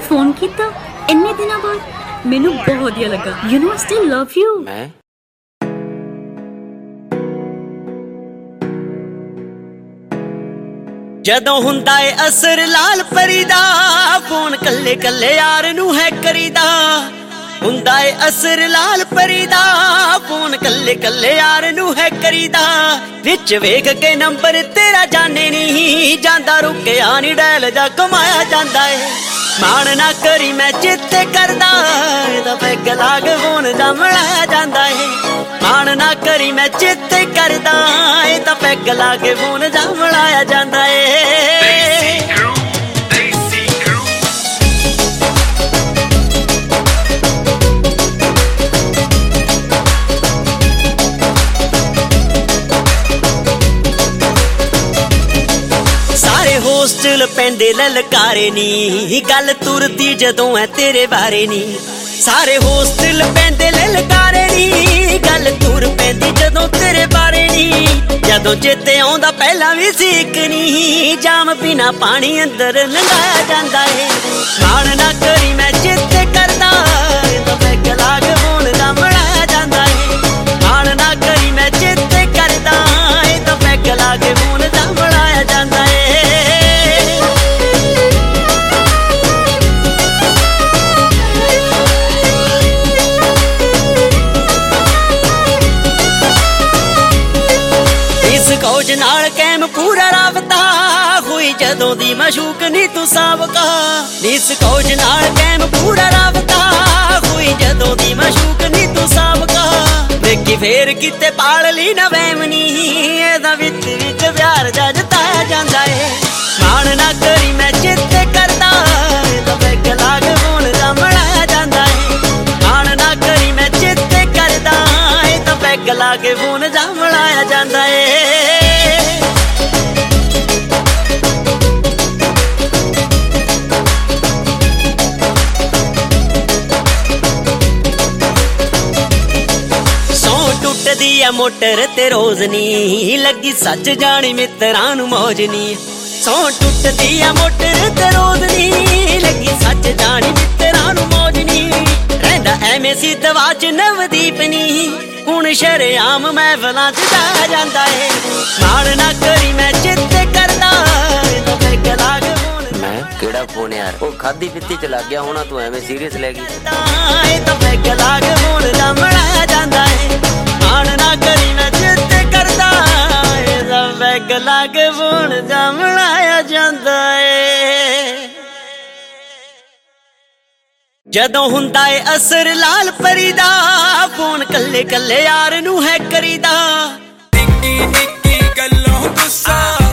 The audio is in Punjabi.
फोन किया इन्ने दिनों बाद मैनू बहुत वधिया लगा। You know I still love you. मैं ਜਦੋਂ ਹੁੰਦਾ ਏ ਅਸਰ ਲਾਲ ਪਰੀ ਦਾ ਫੋਨ ਕੱਲੇ ਕੱਲੇ ਯਾਰ ਨੂੰ ਹੈ ਕਰੀਦਾ। ਹੁੰਦਾ ਏ ਅਸਰ ਲਾਲ ਪਰੀ ਦਾ ਫੋਨ ਕੱਲੇ ਕੱਲੇ ਯਾਰ ਨੂੰ ਹੈ ਕਰੀਦਾ। ਵਿੱਚ ਵੇਖ ਕੇ ਨੰਬਰ ਤੇਰਾ ਜਾਣੇ ਨਹੀਂ ਜਾਂਦਾ, ਰੁਕਿਆ ਨੀ ਡੈਲ ਜਾ ਕਮਾਇਆ ਜਾਂਦਾ ਏ। ਮਾਣ ਨਾ ਕਰੀ ਮੈਂ ਚਿੱਤੇ ਕਰਦਾ ਇਹਦਾ ਪੈਗ ਲਾਗ ਫੋਨ ਜਾ ਮਿਲਾਇਆ ਜਾਂਦਾ ਏ। ਮਾਣ ਨਾ ਕਰੀ ਮੈਂ ਚਿੱਤੇ ਕਰਦਾ ਇਹਦਾ ਪੈਗ ਲਾਗੇ ਫੋਨ ਜਾ ਮਿਲਾਇਆ ਜਾਂਦਾ ਏ। ਹੋਸਟਲ ਪੈਂਦੇ ਲਲਕਾਰੇ ਨੀ ਗੱਲ ਤੁਰਦੀ ਜਦੋਂ ਐ ਤੇਰੇ ਬਾਰੇ ਨੀ। ਸਾਰੇ ਹੋਸਟਲ ਪੈਂਦੇ ਲਲਕਾਰੇ ਨੀ ਗੱਲ ਤੁਰ ਪੈਂਦੀ ਜਦੋਂ ਤੇਰੇ ਬਾਰੇ ਨੀ। ਜਦੋਂ ਚੇਤੇ ਆਉਂਦਾ ਪਹਿਲਾਂ ਵੀ ਸੀਕ ਨੀ ਜਾਮ ਬਿਨਾ ਪਾਣੀ ਅੰਦਰ ਲੰਘਾਇਆ ਜਾਂਦਾ ਏ। ਮਾਣ ਨਾ ਕਰੀ ਮੈਂ ਚੇਤੇ ਕਰਦਾ ਤਾਂ ਪੈਗ ਲਾਗ ਫੋਨ ਦਾ ਮਿਲਾਇਆ ਜਾਂਦਾ ਏ। ਮਾਣ ਨਾ ਕਰੀ ਮੈਂ ਚੇਤੇ ਕਰਦਾ ਤਾਂ ਪੈਗ ਲਾਗੇ ਫੋਨ ਦਾ ਮਿਲਾਇਆ ਜਾਂਦਾ ਏ। ਕੋਜ ਨਾਲ ਕੈਮ ਪੂਰਾ ਰਾਬਤਾ ਹੋਈ ਜਦੋਂ ਦੀ ਮਸ਼ੂਕ ਨੀ ਤੂੰ ਸਾਬਕਾ। ਇਸ ਕੋਜ ਨਾਲ ਕੈਮ ਪੂਰਾ ਰਾਬਤਾ ਹੋਈ ਜਦੋਂ ਦੀ ਮਸ਼ੂਕ ਨੀ ਤੂੰ ਸਾਬਕਾ। ਦੇਖੀ ਫੇਰ ਕਿਤੇ ਪਾਲ ਲਈ ਨਾ ਵਹਿਮ ਨੀ ਇਹਦਾ ਵਿੱਚ ਵਿੱਚ ਪਿਆਰ ਜਾ ਜਤਾਇਆ ਜਾਂਦਾ ਏ। ਮਾਣ ਨਾ ਕਰੀ ਮੈਂ ਚਿੱਤੇ ਕਰਦਾ ਤਾਂ ਪੈਗ ਲਾਗ ਫੋਨ ਦਾ ਮਿਲਾਇਆ ਜਾਂਦਾ ਏ। ਮਾਣ ਨਾ ਕਰੀ ਮੈਂ ਚਿੱਤੇ ਕਰਦਾ ਤਾਂ ਪੈਗ ਲਾਗੇ ਫੋਨ ਜਾ ਮਿਲਾਇਆ ਜਾਂਦਾ ਏ। ਟੁੱਟਦੀ ਆ ਮੋਟਰ ਤੇ ਰੋਜ਼ ਨੀ ਲੱਗੀ ਸੱਚ ਜਾਣੀ ਮਿੱਤਰਾਂ ਨੂੰ ਮੌਜ ਨੀ। ਸੌ ਟੁੱਟਦੀ ਆ ਮੋਟਰ ਤੇ ਰੋਜ਼ ਨੀ ਲੱਗੀ ਸੱਚ ਜਾਣੀ ਮਿੱਤਰਾਂ ਨੂੰ ਮੌਜ ਨੀ। ਰਹਿੰਦਾ ਐਵੇਂ ਸੀ ਦਵਾ ਚ ਨਵਦੀਪ ਨੀ ਹੁਣ ਸ਼ਰੇਆਮ ਮਹਿਫਲਾਂ ਚ ਜਾ ਜਾਂਦਾ ਏ। ਮਾਣ ਨਾ ਕਰੀ ਮੈਂ ਚਿੱਤੇ ਕਰਦਾ ਤਾਂ ਪੈਗ ਲਾਗ ਫੋਨ। ਮੈਂ ਕਿਹੜਾ ਫੋਨ ਯਾਰ, ਉਹ ਖਾਦੀ ਪੀਤੀ ਚ ਲੱਗ ਗਿਆ ਹੋਣਾ, ਤੂੰ ਐਵੇਂ ਸੀਰੀਅਸ ਲੈ ਗਈ। ਤਾਂ ਪੈਗ ਲਾਗ ਫੋਨ ਦਾ ਮਿਲਾਇਆ ਜਾਂਦਾ ਏ। ਮਾਣ ਨਾ ਕਰੀ ਮੈਂ ਚਿੱਤੇ ਕਰਦਾ ਇਹਦਾ ਪੈਗ ਲਾਗ ਫੋਨ ਦਾ ਮਿਲਾਇਆ ਜਾਂਦਾ ਏ। ਜਦੋਂ ਹੁੰਦਾ ਏ ਅਸਰ ਲਾਲ ਪਰੀ ਦਾ ਫੋਨ ਕੱਲੇ ਕੱਲੇ ਯਾਰ ਨੂੰ ਹੈ ਕਰੀਦਾ। ਨਿੱਕੀ ਨਿੱਕੀ ਗੱਲੋਂ ਗੁੱਸਾ